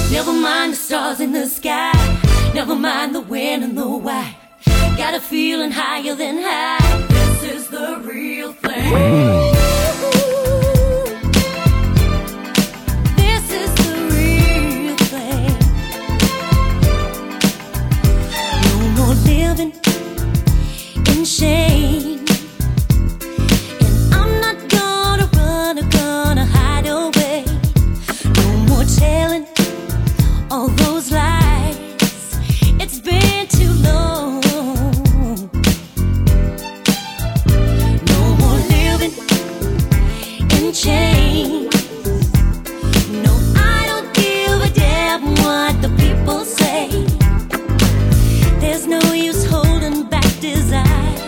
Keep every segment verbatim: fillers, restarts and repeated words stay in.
Never mind the stars in the sky, never mind the when and the why. Got a feeling higher than high. This is the real thing. This is the real thing. No more living in shame, and I'm not gonna run or gonna hide away. No more telling all those lies. It's been too long. No more living in chains. No, I don't give a damn what the people say. There's no use holding back desire.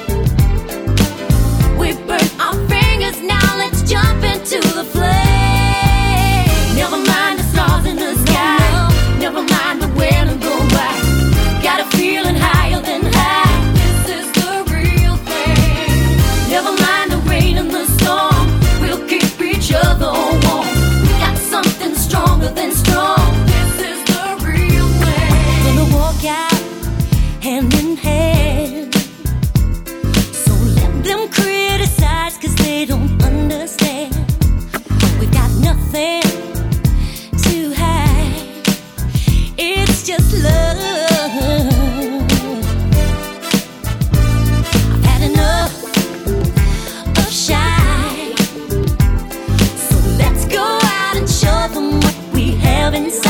We burnt our fingers, now let's jump into the flame. Never mind the stars in the sky, never mind the when and the why. Got a feeling higher than high. This is the real thing. Never mind the rain and the storm, we'll keep each other warm. We got something stronger than strong. This is the real thing. Gonna walk out hand in hand. So let them criticize, cause they don't understand. We got nothing to hide. It's just love. I've had enough of shy. So let's go out and show them what we have inside.